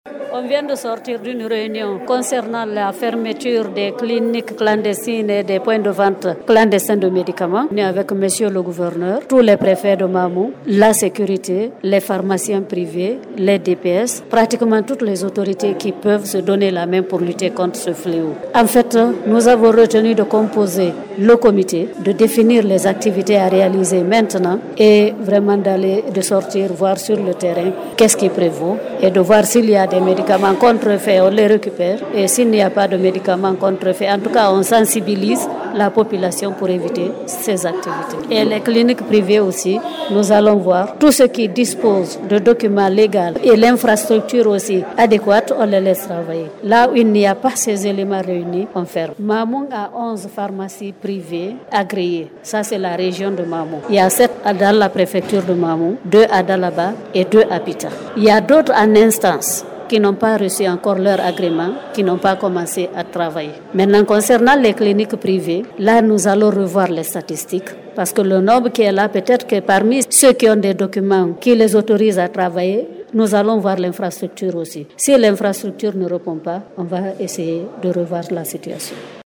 On vient de sortir d'une réunion concernant la fermeture des cliniques clandestines et des points de vente clandestins de médicaments. On est avec monsieur le gouverneur, tous les préfets de Mamou, la sécurité, les pharmaciens privés, les DPS, pratiquement toutes les autorités qui peuvent se donner la main pour lutter contre ce fléau. En fait, nous avons retenu de composer le comité, de définir les activités à réaliser maintenant et vraiment de sortir voir sur le terrain qu'est-ce qui prévaut et de voir s'il y a des médicaments contrefaits, on les récupère, et s'il n'y a pas de médicaments contrefaits, en tout cas on sensibilise la population pour éviter ces activités. Et les cliniques privées aussi, nous allons voir tout ce qui dispose de documents légaux et l'infrastructure aussi adéquate, on les laisse travailler. Là où il n'y a pas ces éléments réunis, on ferme. Mamou a 11 pharmacies privées agréées. Ça, c'est la région de Mamou. Il y a 7 dans la préfecture de Mamou, 2 à Dalaba et 2 à Pita. Il y a d'autres en instance qui n'ont pas reçu encore leur agrément, qui n'ont pas commencé à travailler. Maintenant, concernant les cliniques privées, là, nous allons revoir les statistiques parce que le nombre qui est là, peut-être que parmi ceux qui ont des documents qui les autorisent à travailler, nous allons voir l'infrastructure aussi. Si l'infrastructure ne répond pas, on va essayer de revoir la situation.